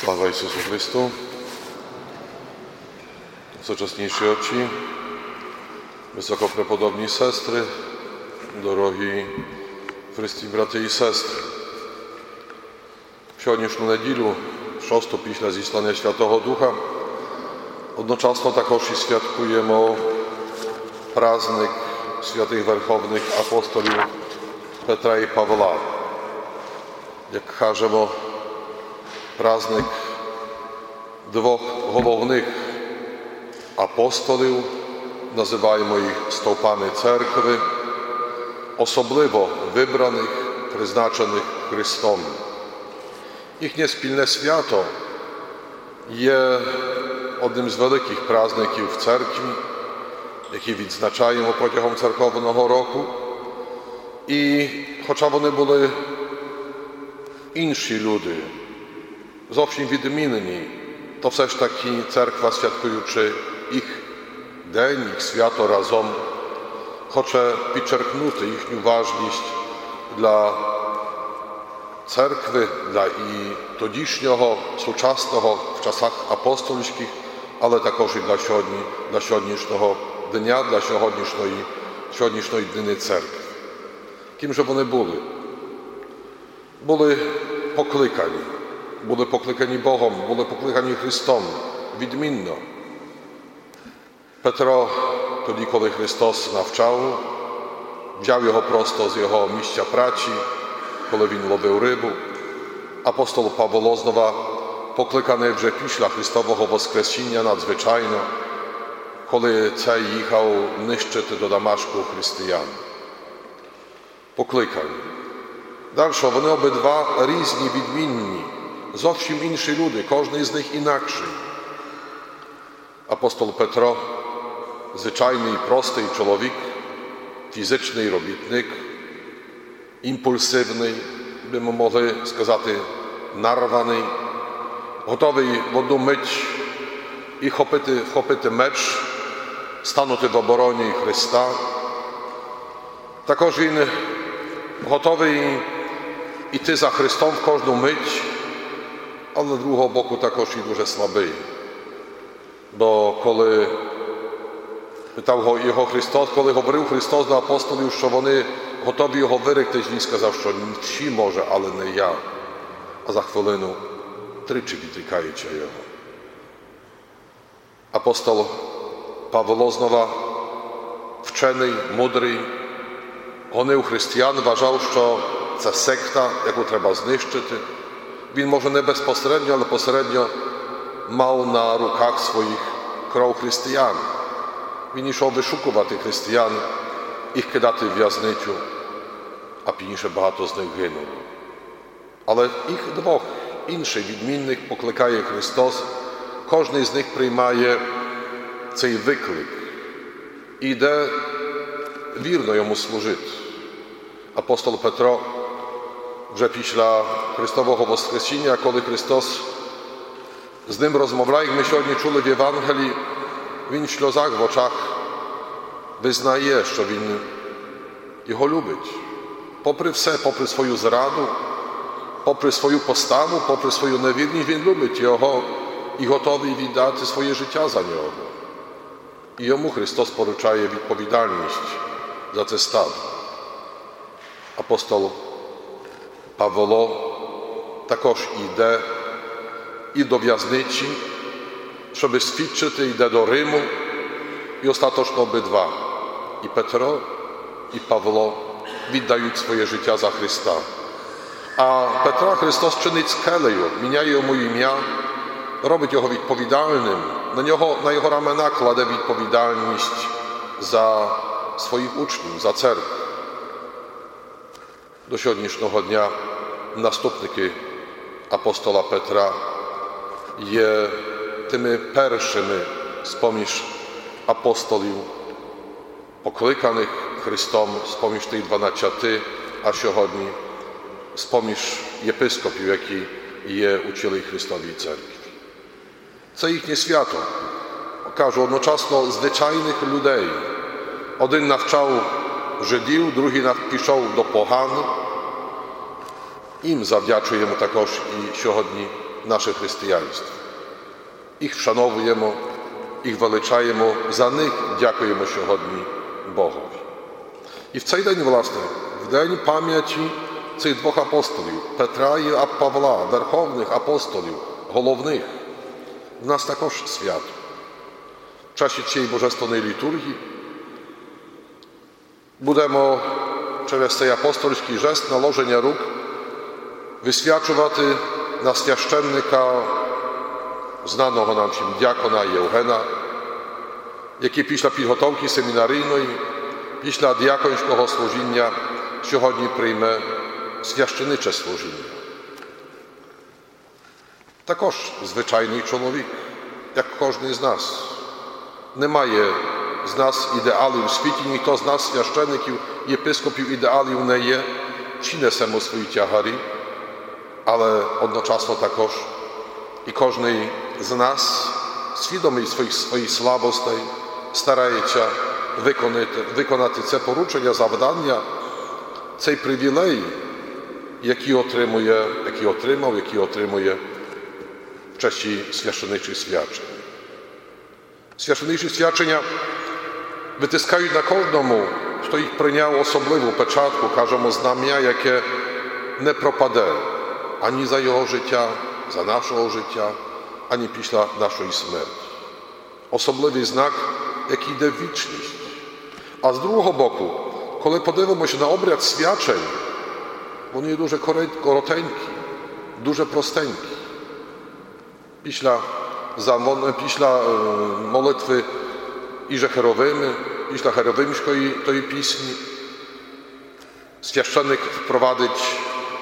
Слава Ісусу Христу! Сучасніші очі, високопреподобні сестри, дорогі Христі брати і сестри. В сьогоднішню неділю, 6-ту після зіслання Святого Духа, одночасно також і святкуємо праздник святих верховних апостолів Петра і Павла. Як кажемо, праздник двох головних апостолів, називаємо їх стовпами церкви, особливо вибраних, призначених Христом. Їхнє спільне свято є одним з великих праздників в церкві, які відзначаємо протягом церковного року. І хоча вони були інші люди, зовсім відмінені, то все ж таки церква, святкуючи їх день, їх свято разом, хоче підчеркнути їхню важність для церкви, для і тодішнього, сучасного в часах апостольських, але також і для сьогоднішнього дня, для сьогоднішньої днини церкви. Ким же вони були? Були покликані Богом, були покликані Христом, відмінно. Петро, тоді, коли Христос навчав, взяв його просто з його місця праці, коли він ловив рибу. Апостол Павло знову покликаний вже після Христового Воскресіння надзвичайно, коли цей їхав нищити до Дамашку християн. Покликані. Далі, вони обидва різні, відмінні, зовсім інші люди, кожен з них інакший. Апостол Петро – звичайний, простий чоловік, фізичний робітник, імпульсивний, би ми могли сказати, нарваний, готовий в одну мить і вхопити меч, станути в обороні Христа. Також він готовий іти за Христом в кожну мить, але з другого боку також і дуже слабий. Бо коли питав його Христос, коли говорив Христос до апостолів, що вони готові його виректи, він сказав, що всі може, але не я. А за хвилину тричі відрікаючи його. Апостол Павло знову вчений, мудрий, гонив християн, вважав, що це секта, яку треба знищити. Він, може, не безпосередньо, але посередньо мав на руках своїх кров християн. Він йшов вишукувати християн, їх кидати в в'язницю, а пізніше багато з них гинуло. Але їх двох інших відмінних покликає Христос, кожен з них приймає цей виклик і йде вірно йому служити. Апостол Петро вже після Христового Воскресіння, коли Христос з ним розмовляє, як ми сьогодні чули в Євангелії, він в сльозах в очах визнає, що він його любить. Попри все, попри свою зраду, попри свою поставу, попри свою невірність, він любить його і готовий віддати своє життя за нього. І йому Христос поручає відповідальність за це стадо. Апостол Павло також йде і до в'язниці, щоб свідчити, йде до Риму, і остаточно обидва, і Петро, і Павло віддають своє життя за Христа. А Петра Христос чинить скелею, міняє йому ім'я, робить його відповідальним, на його рамена кладе відповідальність за своїх учнів, за церкву. До сьогоднішнього дня наступники апостола Петра є тими першими з-поміж апостолів, покликаних Христом, з-поміж тих 12, а сьогодні з-поміж єпископів, які є у цілій Христовій церкві. Це їхнє свято. Кажу, одночасно звичайних людей. Один навчав Жидів, другий пішов до поган. Їм завдячуємо також і сьогодні наше християнство. Їх вшановуємо, їх величаємо, за них дякуємо сьогодні Богові. І в цей день, власне, в день пам'яті цих двох апостолів, Петра і Павла, верховних апостолів, головних, в нас також свято. В часі цієї божественної літургії будемо через цей апостольський жест наложення рук висвячувати на священника, знаного нам всім дякона Євгена, який після підготовки семінарійної, після діаконського служіння сьогодні прийме священиче служіння. Також звичайний чоловік, як кожен з нас. Немає з нас ідеалів у світі, ніхто з нас, священиків, єпископів, ідеалів не є. Всі несемо свої тягарі, але одночасно також і кожен з нас, свідомий своїх слабостей, старається виконати це поручення, завдання, цей привілей, який отримує в часі священичих свячень. Священичі свячення витискають на кожному, хто їх прийняв особливу печатку, кажемо, знам'я, яке не пропаде ані за його життя, за нашого життя, ані після нашої смерті. Особливий знак, який йде в вічність. А з другого боку, коли подивимося на обряд свячень, вони є дуже коротенькі, дуже простенькі. Після молитви Іже Херовими, після Херовимської тої пісні, священник впровадить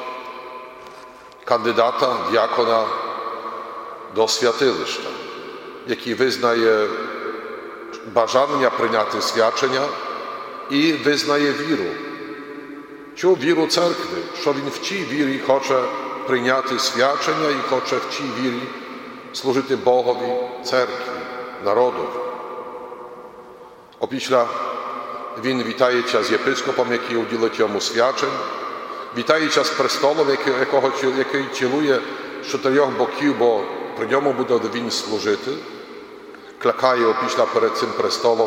кандидата, діакона до святилища, який визнає бажання прийняти свячення і визнає віру. Цю віру церкви, що він в цій вірі хоче прийняти свячення і хоче в цій вірі служити Богові, церкві, народові. Опісля він вітається з єпископом, який уділить йому свячень, вітається з престолом, який цілує з чотирьох боків, бо при ньому буде він служити, клякає опісля перед цим престолом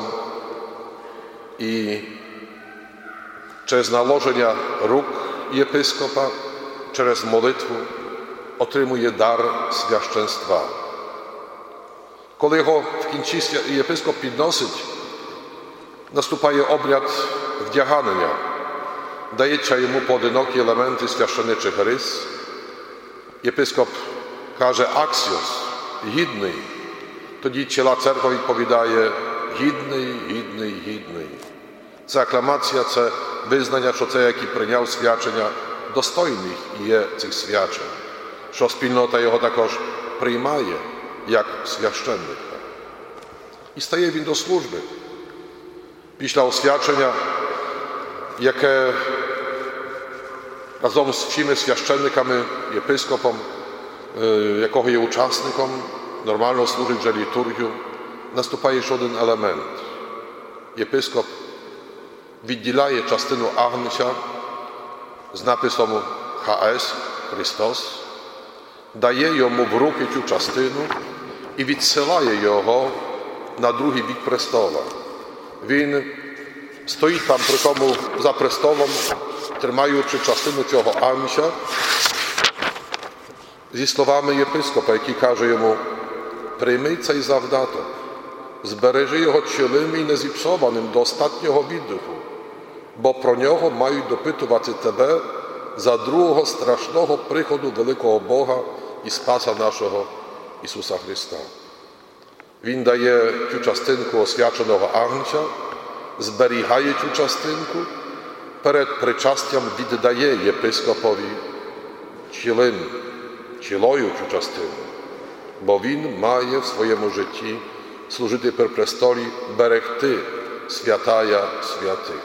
і через наложення рук єпископа, через молитву отримує дар священства. Коли його в кінці єпископ підносить, наступає обряд вдягання, дається йому поодинокі елементи священичих рис. Єпископ каже «аксіос», «гідний». Тоді ціла церква відповідає «гідний, гідний, гідний». Це акламація, це визнання, що це, який прийняв свячення, достойний є цих свячень, що спільнота його також приймає як священника. І стає він до служби. Після освячення, яке разом з всіми священниками, єпископом, якого є учасником, нормально служить вже літургію, наступає ще один елемент. Єпископ відділяє частину агнця з написом ХС, Христос, дає йому в руки цю частину і відсилає його на другий бік престола. Він стоїть там при тому за престолом, тримаючи частину цього агнця, зі словами єпископа, який каже йому: «Прийми цей завдаток, збережи його цілим і незіпсованим до останнього віддиху, бо про нього мають допитувати тебе за другого страшного приходу великого Бога і Спаса нашого Ісуса Христа». Він дає цю частинку освяченого агнця, зберігає цю частинку, перед причастям віддає єпископові цілою цю частину, бо він має в своєму житті служити при престолі, берегти святая святих.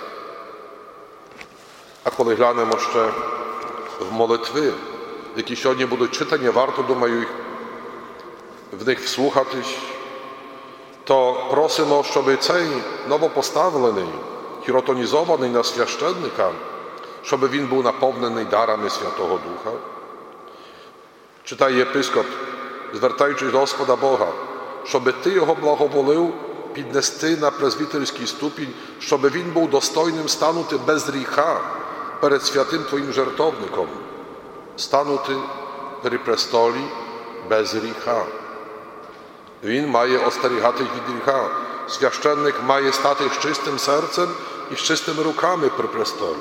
А коли глянемо ще в молитви, які сьогодні будуть читані, варто, думаю, в них вслухатись, то просимо, щоб цей новопоставлений, хіротонізований на священника, щоб він був наповнений дарами Святого Духа, Читає єпископ, звертаючись до Господа Бога, щоби Ти його благоволив піднести на презвітерський ступінь, щоби він був достойним станути без гріха перед святим Твоїм жертовником, станути при престолі без гріха. Він має остерігати від гріха. Священник має стати з чистим серцем і з чистими руками при престолі.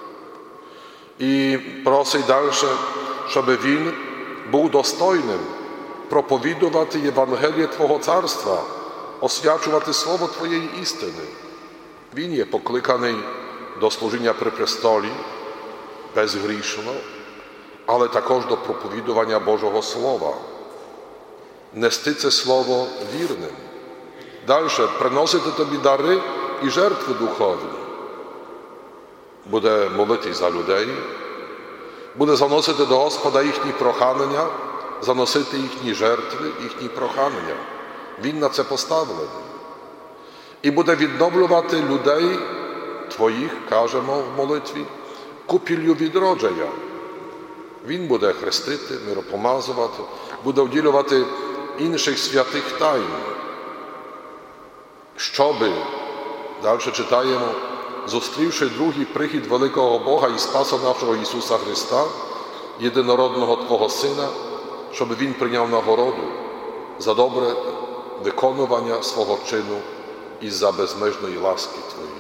І просить далі, щоб він був достойним проповідувати Євангеліє Твого Царства, освячувати Слово Твоєї істини. Він є покликаний до служіння при престолі безгрішно, але також до проповідування Божого Слова. Нести це Слово вірним. Далі приносити Тобі дари і жертви духовні. Буде молитись за людей, буде заносити до Господа їхні прохання, заносити їхні жертви, їхні прохання. Він на це поставлений. І буде відновлювати людей Твоїх, кажемо в молитві, купіллю відродження. Він буде хрестити, миропомазувати, буде вділювати інших святих тайн. Щоби, далі читаємо, зустрівши другий прихід великого Бога і Спаса нашого Ісуса Христа, єдинородного Твого Сина, щоб Він прийняв нагороду за добре виконування свого чину і за безмежної ласки Твоєї.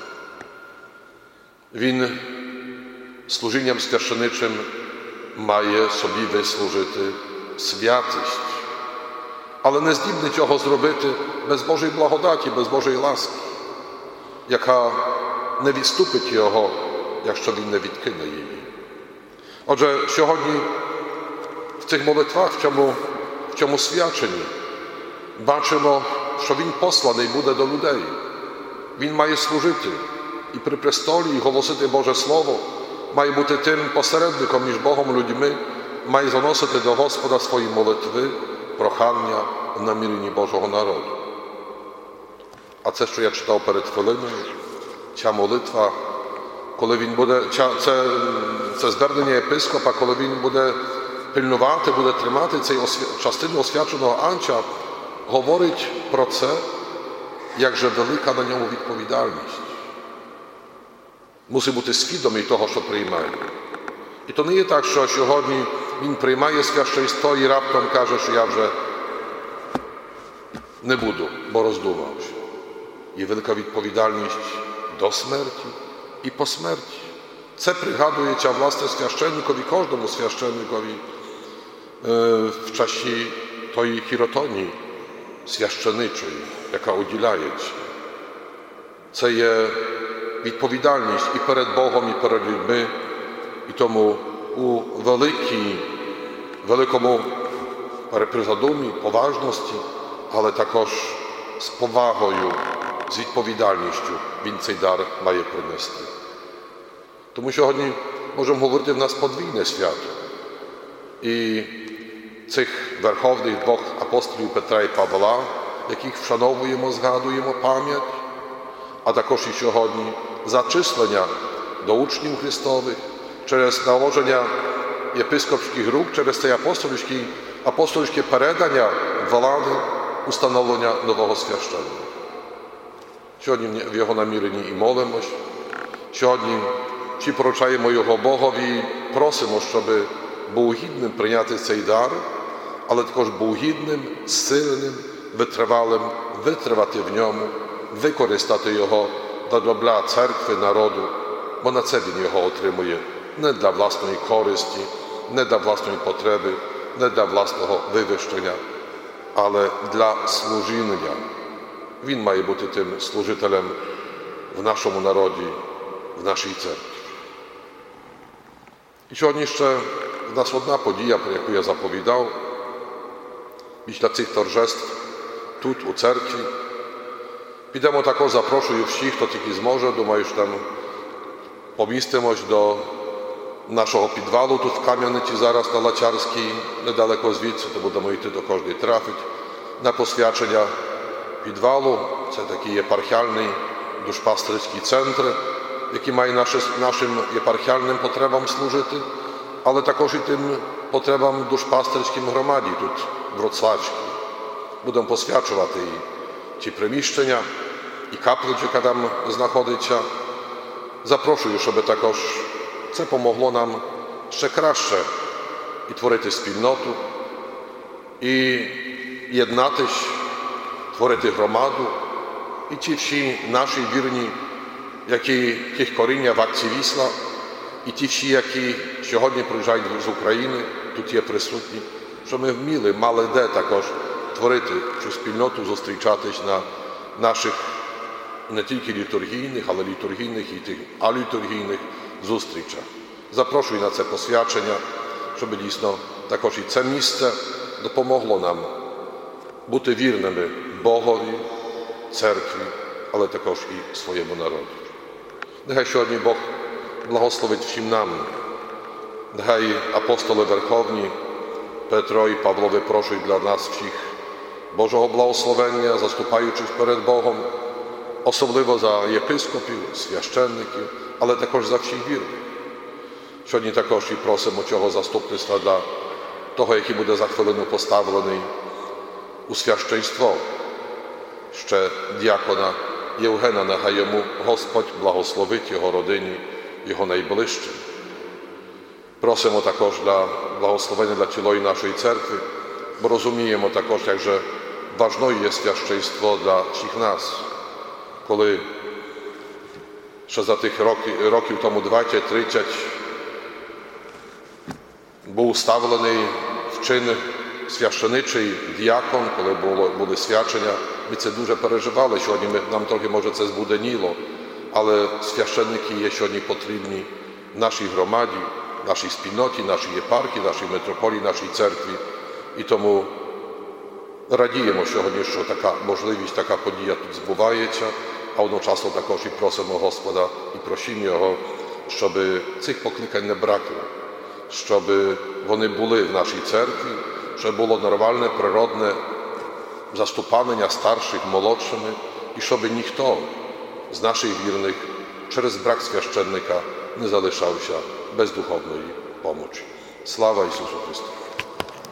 Він служінням священичим має собі вислужити святість, але не здібний цього зробити без Божої благодаті, без Божої ласки, яка не відступить його, якщо він не відкине її. Отже, сьогодні в цих молитвах, в цьому свяченні, бачимо, що він посланий буде до людей. Він має служити і при престолі, і голосити Боже Слово, має бути тим посередником між Богом і людьми, має заносити до Господа свої молитви, прохання в наміренні Божого народу. А це, що я читав перед хвилиною, ця молитва, коли він буде, це звернення єпископа, коли він буде пильнувати, буде тримати цей частину освяченого анча, говорить про це, як же велика на ньому відповідальність. Мусить бути свідомий того, що приймає. І то не є так, що сьогодні він приймає священство і раптом каже, що я вже не буду, бо роздумався. Є велика відповідальність до смерті і по смерті. Це пригадується, власне, священникові, кожному священникові в часі тої хіротонії священичої, яка уділяється. Це є відповідальність і перед Богом, і перед людьми, і тому у великому призадумі, поважності, але також з повагою, з відповідальністю він цей дар має принести. Тому сьогодні можемо говорити в нас подвійне свято. І цих верховних двох апостолів Петра і Павла, яких вшановуємо, згадуємо пам'ять, а також і сьогодні зачислення до учнів Христових через наложення єпископських рук, через це апостольське передання влади, установлення нового священника. Сьогодні в його наміренні і молимось. Сьогодні чи поручаємо його Богові, просимо, щоб був гідним прийняти цей дар, але також був гідним, сильним, витривалим, витривати в ньому, використати його для добра церкви, народу, бо на це він його отримує, не для власної користі, не для власної потреби, не для власного вивищення, але для служіння. Він має бути тим служителем в нашому народі, в нашій церкві. І сьогодні ще в нас одна подія, про яку я заповідав, після цих торжеств тут, у церкві. Підемо також, запрошую всіх, хто тільки зможе, думаю, що там помістимось до нашого підвалу, тут в Кам'яниці, зараз на Лачарській, недалеко звідси, то будемо йти до кожної трафить, на посвячення підвалу. Це такий єпархіальний душпастерський центр, який має нашим єпархіальним потребам служити, але також і тим потребам душпастерським громаді тут, в Вроцлавській. Будемо посвячувати і ті приміщення, і каплицю, яка там знаходиться. Запрошую, щоб також це помогло нам ще краще і творити спільноту, і єднатись, творити громаду, і ті всі наші вірні, яких коріння в акції Вісла, і ті всі, які сьогодні приїжджають з України, тут є присутні, щоб ми вміли, мали де також творити цю спільноту, зустрічатись на наших не тільки літургійних, але літургійних і тих алітургійних зустрічах. Запрошую на це посвячення, щоб дійсно також і це місце допомогло нам бути вірними Богові, церкві, але також і своєму народу. Нехай сьогодні Бог благословить всім нам. Нехай апостоли Верховні, Петро і Павло випрошують для нас всіх Божого благословення, заступаючись перед Богом, особливо за єпископів, священників, але також за всіх вірних. Сьогодні також і просимо цього заступництва для того, який буде за хвилину поставлений у священство, ще діакона Євгена, нехай йому Господь благословить його родині, його найближчим. Просимо також для благословення для цілої нашої церкви, бо розуміємо також, як же важливо є священство для всіх нас. Коли ще за тих років тому 20-30 був уставлений в чин священичий діакон, коли були свячення, ми це дуже переживали. Сьогодні нам трохи, може, це збуденіло, але священники є сьогодні потрібні нашій громаді, нашій спільноті, нашій єпархії, нашій митрополії, нашій церкві. І тому радіємо сьогодні, що така можливість, така подія тут збувається, а одночасно також і просимо Господа і просимо Його, щоб цих покликань не бракло, щоб вони були в нашій церкві, щоб було нормальне, природне заступання старших молодшими, і щоб ніхто з наших вірних через брак священника не залишався без духовної помочі. Слава Ісусу Христу!